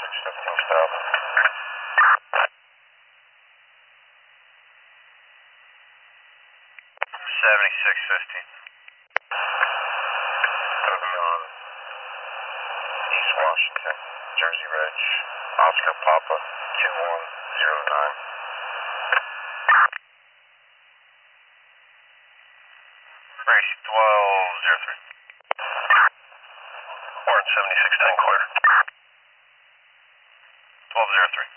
7615 stop. 7615. It'll be on East Washington, Jersey Ridge, Oscar Papa 2109. Race 1203. Orange 7610 clear. 1203.